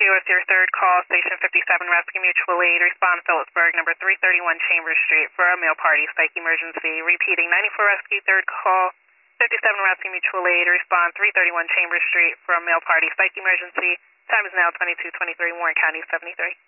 with your third call, Station 57 Rescue Mutual Aid. Respond Phillipsburg, number 331 Chambers Street for a meal party psych emergency. Repeating, 94 Rescue, third call, 57 Rescue Mutual Aid. Respond 331 Chambers Street for a meal party psych emergency. Time is now 22:23, Warren County 73.